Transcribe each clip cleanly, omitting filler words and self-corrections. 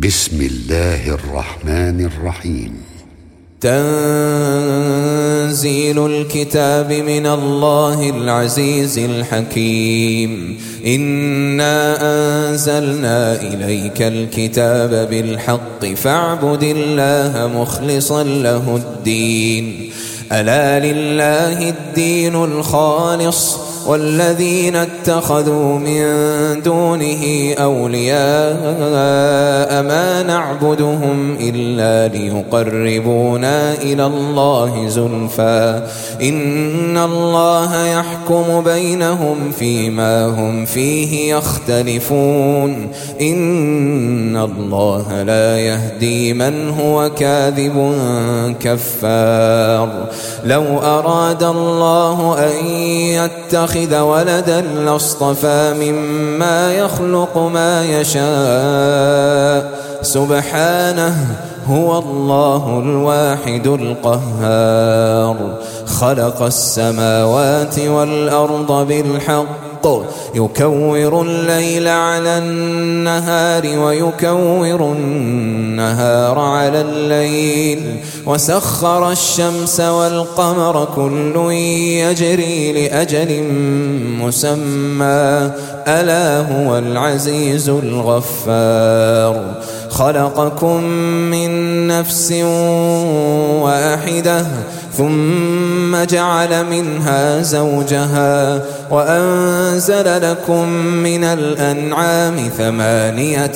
بسم الله الرحمن الرحيم. تنزيل الكتاب من الله العزيز الحكيم. إنا أنزلنا إليك الكتاب بالحق فاعبد الله مخلصا له الدين. ألا لله الدين الخالص والذين اتخذوا من دونه أولياء ما نعبدهم إلا ليقربونا إلى الله زلفى إن الله يحكم بينهم فيما هم فيه يختلفون إن الله لا يهدي من هو كاذب كفار. لو أراد الله أن يتخذ ولدا لاصطفى مما يخلق ما يشاء سبحانه هو الله الواحد القهار. خلق السماوات والأرض بالحق يكور الليل على النهار ويكور النهار على الليل وسخر الشمس والقمر كل يجري لأجل مسمى ألا هو العزيز الغفار. خلقكم من نفس واحدة ثم جعل منها زوجها وأنزل لكم من الأنعام 8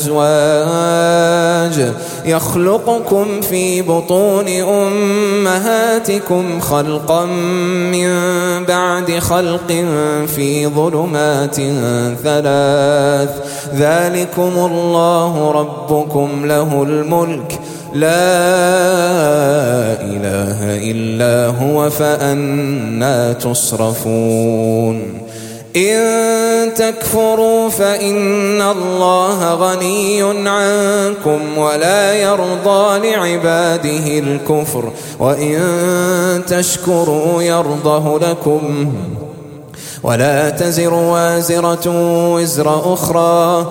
أزواج يخلقكم في بطون أمهاتكم خلقا من بعد خلق في ظلمات 3 ذلكم الله ربكم له الملك لا إله إلا هو فأنى تصرفون. إن تكفروا فإن الله غني عنكم ولا يرضى لعباده الكفر وإن تشكروا يرضه لكم ولا تزر وازرة وزر أخرى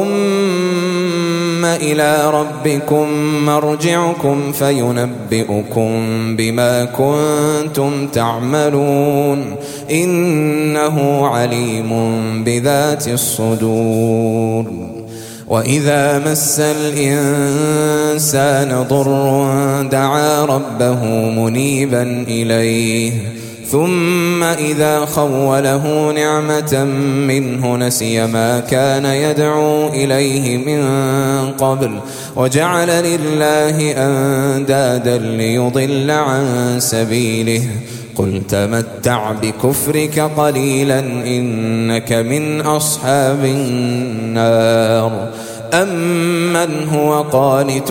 ثم إلى ربكم مرجعكم فينبئكم بما كنتم تعملون إنه عليم بذات الصدور. وإذا مس الإنسان ضر دعا ربه منيبا إليه ثم إذا خوله نعمة منه نسي ما كان يدعو إليه من قبل وجعل لله أندادا ليضل عن سبيله قل تمتع بكفرك قليلا إنك من أصحاب النار. أمن هو قانت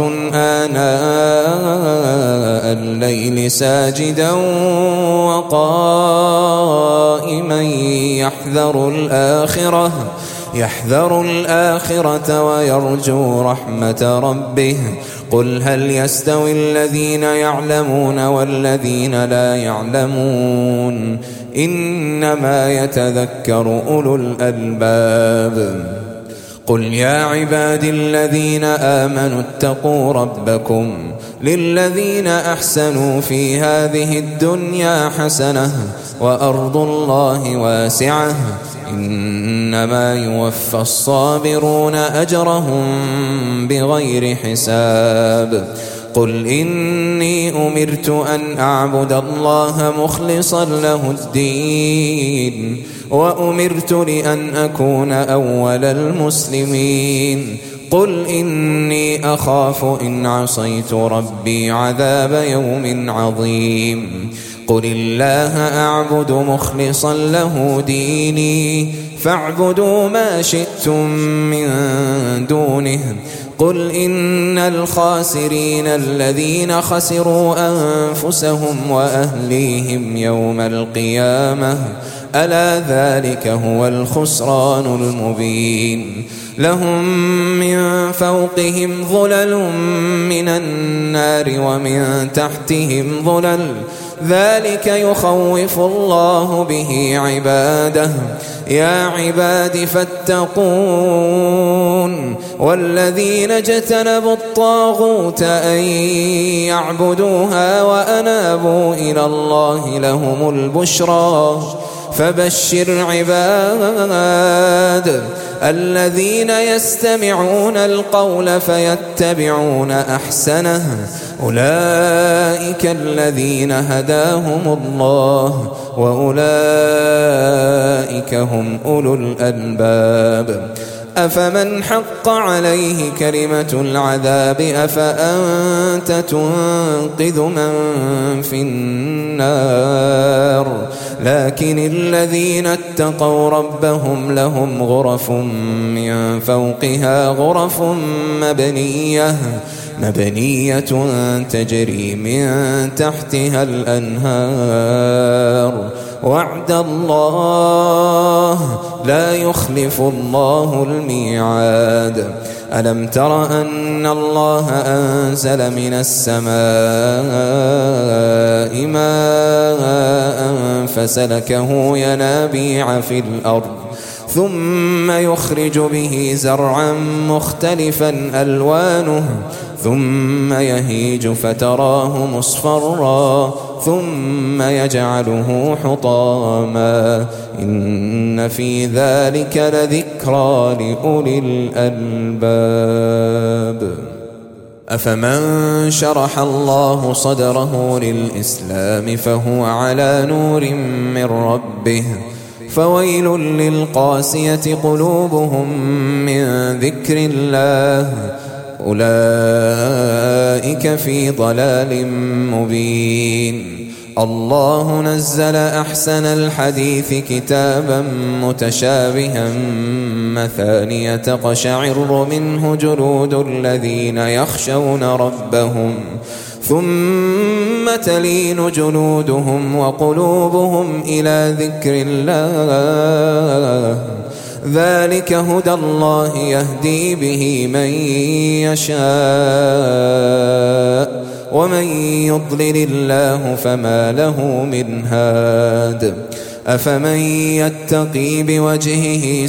آناء الليل ساجدا وقائما يحذر الآخرة ويرجو رحمة ربه قل هل يستوي الذين يعلمون والذين لا يعلمون إنما يتذكر أولو الألباب. قل يا عبادي الذين آمنوا اتقوا ربكم للذين أحسنوا في هذه الدنيا حسنة وأرض الله واسعة إنما يوفى الصابرون أجرهم بغير حساب. قل إني أمرت أن أعبد الله مخلصا له الدين وأمرت لأن أكون أول المسلمين. قل إني أخاف إن عصيت ربي عذاب يوم عظيم. قل الله أعبد مخلصا له ديني فاعبدوا ما شئتم من دونه. قل إن الخاسرين الذين خسروا أنفسهم وأهليهم يوم القيامة ألا ذلك هو الخسران المبين. لهم من فوقهم ظلل من النار ومن تحتهم ظلل ذلك يخوف الله به عباده. يا عباد فاتقون والذين اجتنبوا الطاغوت أن يعبدوها وأنابوا إلى الله لهم البشرى. فبشر عباد الذين يستمعون القول فيتبعون أحسنه أولئك الذين هداهم الله وأولئك هم أولو الألباب. أفمن حق عليه كلمة العذاب أفأنت تنقذ من في النار. لكن الذين اتقوا ربهم لهم غرف من فوقها غرف مبنية تجري من تحتها الأنهار وعد الله لا يخلف الله الميعاد. ألم تر أن الله أنزل من السماء ماء فسلكه ينابيع في الأرض ثم يخرج به زرعا مختلفا ألوانه ثم يهيج فتراه مصفرا ثم يجعله حطاما إن في ذلك لذكرى لأولي الألباب. أفمن شرح الله صدره للإسلام فهو على نور من ربه فويل للقاسية قلوبهم من ذكر الله أولئك في ضلال مبين. الله نزل أحسن الحديث كتابا متشابها مثانية تقشعر منه جلود الذين يخشون ربهم ثم تلين جلودهم وقلوبهم إلى ذكر الله ذلك هدى الله يهدي به من يشاء ومن يضلل الله فما له من هاد. أفمن يتقي بوجهه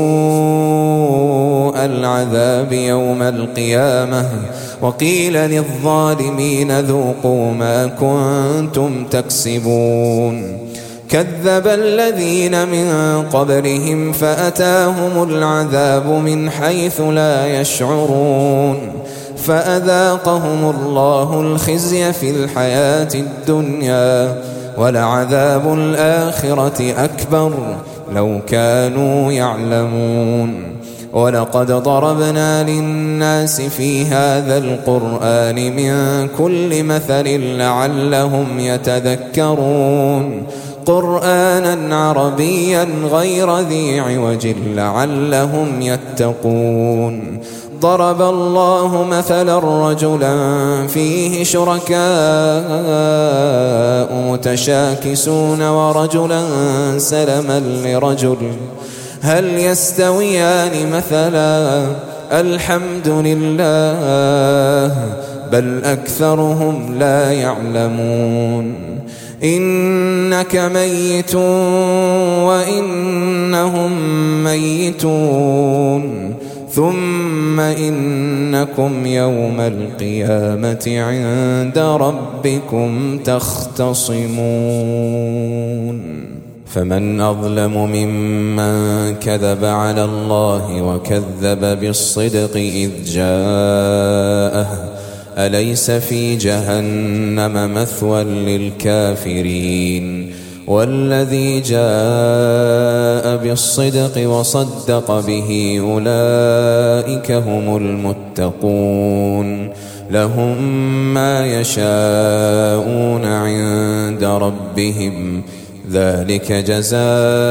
سوء العذاب يوم القيامة وقيل للظالمين ذوقوا ما كنتم تكسبون. كذب الذين من قبلهم فأتاهم العذاب من حيث لا يشعرون فأذاقهم الله الخزي في الحياة الدنيا ولعذاب الآخرة أكبر لو كانوا يعلمون. ولقد ضربنا للناس في هذا القرآن من كل مثل لعلهم يتذكرون قرآنا عربيا غير ذي عوج لعلهم يتقون. ضرب الله مثلا رجلا فيه شركاء متشاكسون ورجلا سلما لرجل هل يستويان مثلا الحمد لله بل أكثرهم لا يعلمون. إنك ميت وإنهم ميتون ثم إنكم يوم القيامة عند ربكم تختصمون. فمن أظلم ممن كذب على الله وكذب بالصدق إذ جاءه أليس في جهنم مثوى للكافرين والذي جاء بالصدق وصدق به أولئك هم المتقون لهم ما يشاءون عند ربهم ذلك جزاء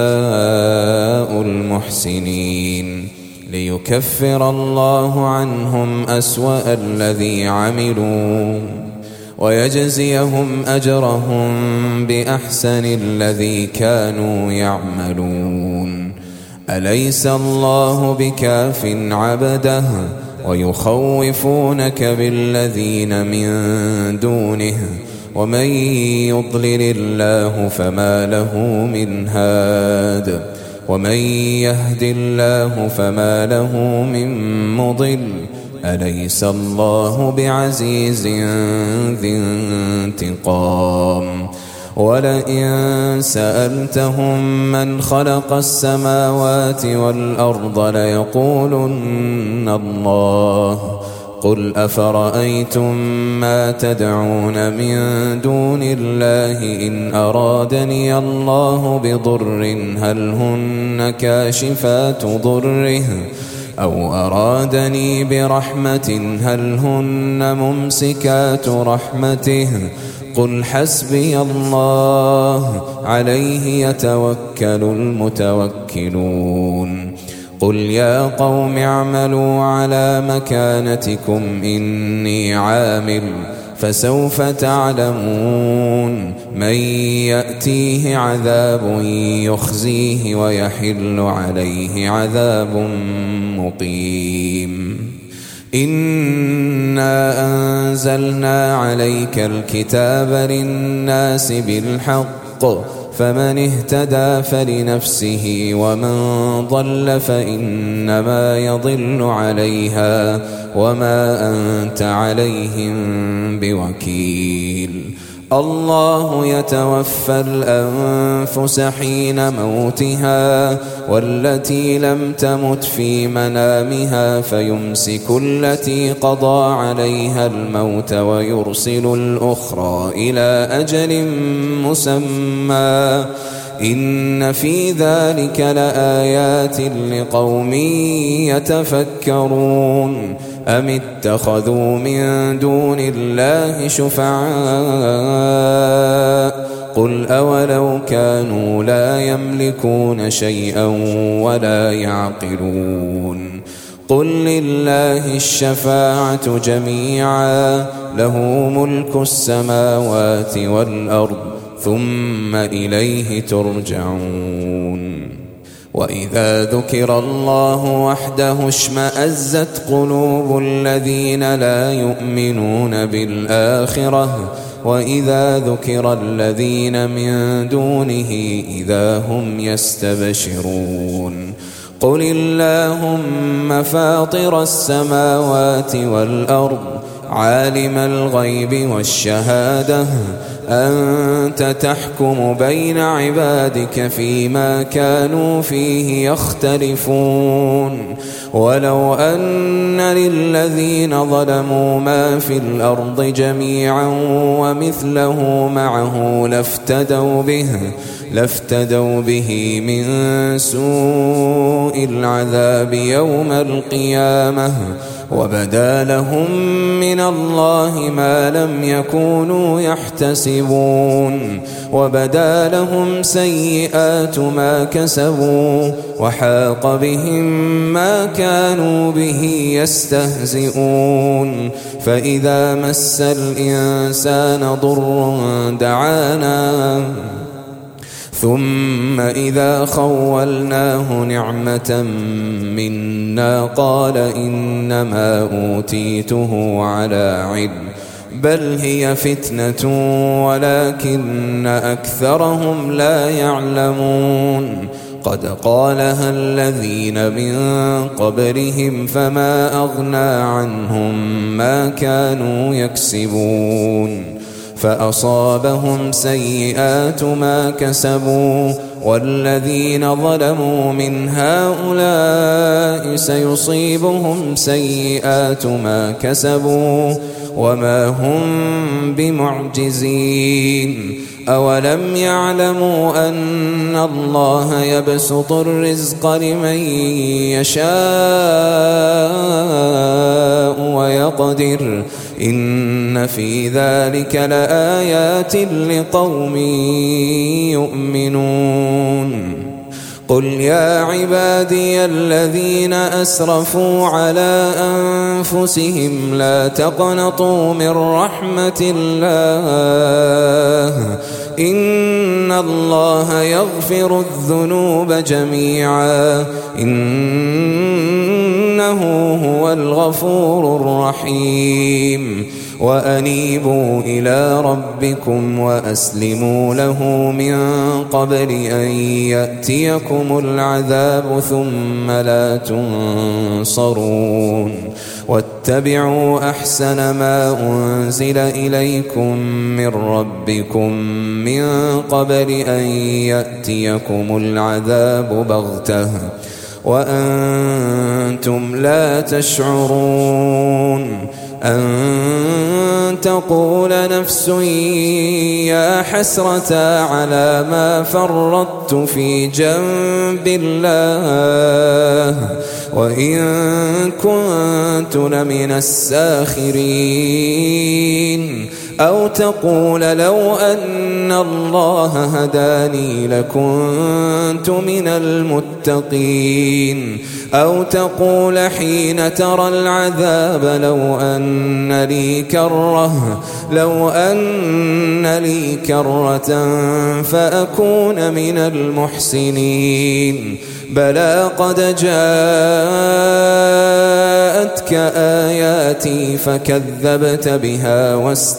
المحسنين ليكفر الله عنهم أسوأ الذي عملوا ويجزيهم أجرهم بأحسن الذي كانوا يعملون. أليس الله بكاف عبده ويخوفونك بالذين من دونه ومن يضلل الله فما له من هاد ومن يهد الله فما له من مضل أليس الله بعزيز ذي انتقام ولئن سألتهم من خلق السماوات والأرض ليقولن الله قل أفرأيتم ما تدعون من دون الله إن أرادني الله بضر هل هن كاشفات ضره أو أرادني برحمة هل هن ممسكات رحمته قل حسبي الله عليه يتوكل المتوكلون قل يا قوم اعملوا على مكانتكم إني عامل فسوف تعلمون من يأتيه عذاب يخزيه ويحل عليه عذاب مقيم إنا أنزلنا عليك الكتاب للناس بالحق فمن اهتدى فلنفسه ومن ضل فإنما يضل عليها وما أنت عليهم بوكيل الله يتوفى الأنفس حين موتها والتي لم تمت في منامها فيمسك التي قضى عليها الموت ويرسل الأخرى إلى أجل مسمى إن في ذلك لآيات لقوم يتفكرون أم اتخذوا من دون الله شفعاء قل أولو كانوا لا يملكون شيئا ولا يعقلون قل لله الشفاعة جميعا له ملك السماوات والأرض ثم إليه ترجعون وإذا ذكر الله وحده اشمأزت قلوب الذين لا يؤمنون بالآخرة وإذا ذكر الذين من دونه إذا هم يستبشرون قل اللهم فاطر السماوات والأرض عالم الغيب والشهادة أنت تحكم بين عبادك فيما كانوا فيه يختلفون ولو أن للذين ظلموا ما في الأرض جميعا ومثله معه لافتدوا به من سوء العذاب يوم القيامة وبدا لهم من الله ما لم يكونوا يحتسبون وبدا لهم سيئات ما كسبوا وحاق بهم ما كانوا به يستهزئون فإذا مس الإنسان ضر دعانا ثم إذا خولناه نعمة منا قال إنما أوتيته على علم بل هي فتنة ولكن أكثرهم لا يعلمون قد قالها الذين من قبلهم فما أغنى عنهم ما كانوا يكسبون فأصابهم سيئات ما كسبوا والذين ظلموا من هؤلاء سيصيبهم سيئات ما كسبوا وما هم بمعجزين أولم يعلموا أن الله يبسط الرزق لمن يشاء ويقدر إن في ذلك لآيات لقوم يؤمنون قل يا عبادي الذين أسرفوا على أنفسهم لا تقنطوا من رحمة الله إن الله يغفر الذنوب جميعا إنه إنه هو الغفور الرحيم وأنيبوا إلى ربكم وأسلموا له من قبل أن يأتيكم العذاب ثم لا تنصرون واتبعوا أحسن ما أنزل إليكم من ربكم من قبل أن يأتيكم العذاب بغتة وأنتم لا تشعرون أن تقول نفس يا حسرة على ما فرطت في جنب الله وإن كنت لمن الساخرين أو تقول لو أن الله هداني لكنت من المتقين أو تقول حين ترى العذاب لو أن لي كرة فأكون من المحسنين بلى قد جاءتك آياتي فكذبت بها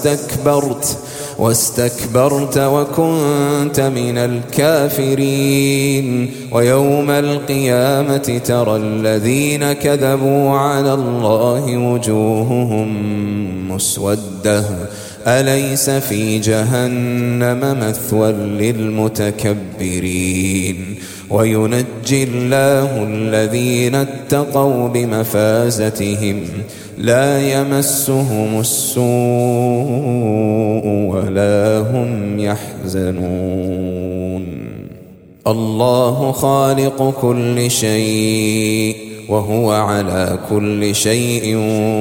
واستكبرت وكنت من الكافرين ويوم القيامة ترى الذين كذبوا على الله وجوههم مسودة أليس في جهنم مثوى للمتكبرين وينجي الله الذين اتقوا بمفازتهم لا يمسهم السوء ولا هم يحزنون الله خالق كل شيء وهو على كل شيء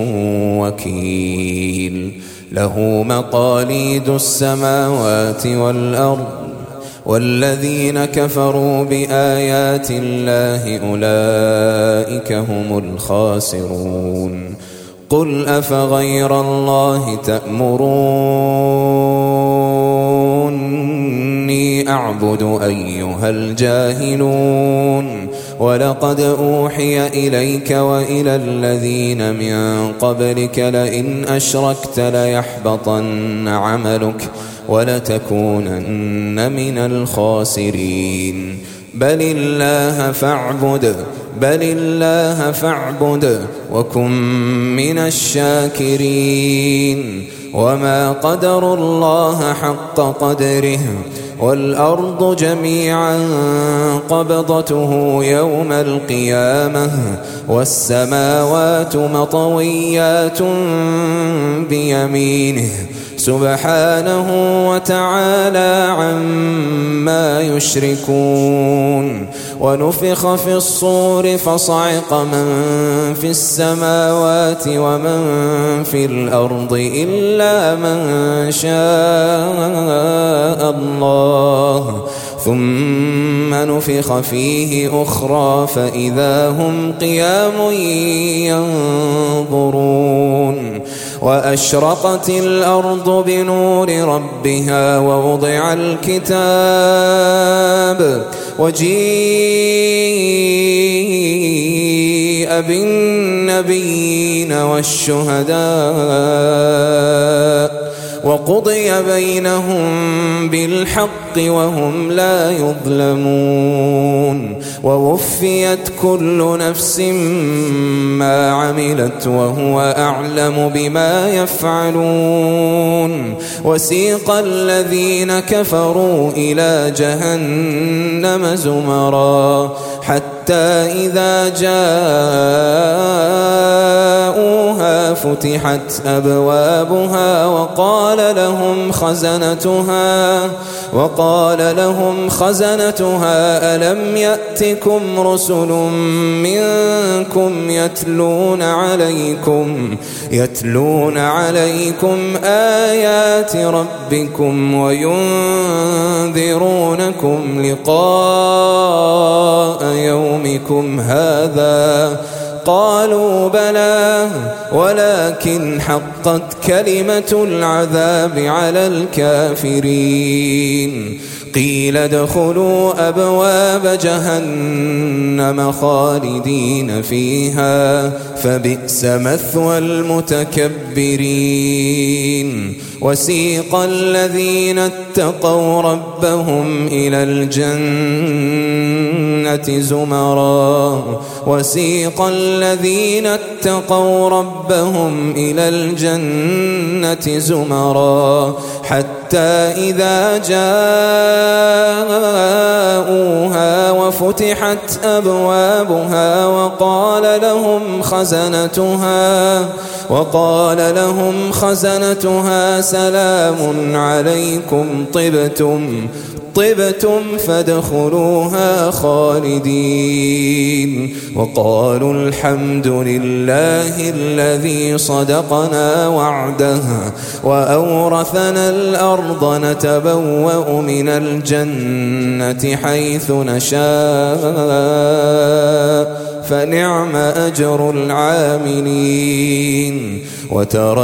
وكيل له مقاليد السماوات والأرض والذين كفروا بآيات الله أولئك هم الخاسرون قل أفغير الله تأمروني أعبد أيها الجاهلون ولقد أوحي إليك وإلى الذين من قبلك لئن أشركت ليحبطن عملك ولتكونن من الخاسرين بل الله فاعبد وكن من الشاكرين وما قدروا الله حق قدره والأرض جميعا قبضته يوم القيامة والسماوات مطويات بيمينه سبحانه وتعالى عما يشركون ونفخ في الصور فصعق من في السماوات ومن في الأرض إلا من شاء الله ثم نفخ فيه أخرى فإذا هم قيام ينظرون وأشرقت الأرض بنور ربها ووضع الكتاب وجيء بالنبيين والشهداء وقضي بينهم بالحق وهم لا يظلمون ووفيت كل نفس ما عملت وهو أعلم بما يفعلون وسيق الذين كفروا إلى جهنم زمرا حتى إذا جاءوها فتحت أبوابها وقال لهم خزنتها ألم يأتكم رسل منكم يتلون عليكم آيات ربكم وينذرونكم لقاء يومكم هذا قالوا بلى ولكن حقت كلمة العذاب على الكافرين قيل ادخلوا أبواب جهنم خالدين فيها فبئس مثوى المتكبرين وسيق الذين اتقوا ربهم إلى الجنة زمرا حتى إذا جاءوها وفتحت أبوابها وقال لهم خزنتها سلام عليكم طبتم فادخلوها خالدين وقالوا الحمد لله الذي صدقنا وعده وأورثنا الأرض نتبوأ من الجنة حيث نشاء فنعم أجر العاملين وترى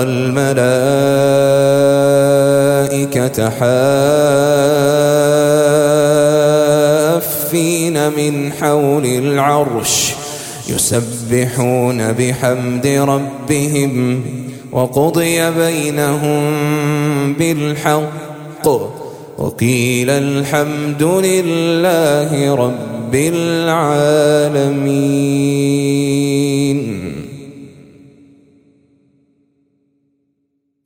الملائكة حافين من حول العرش يسبحون بحمد ربهم وقضي بينهم بالحق وقيل الحمد لله رب العالمين.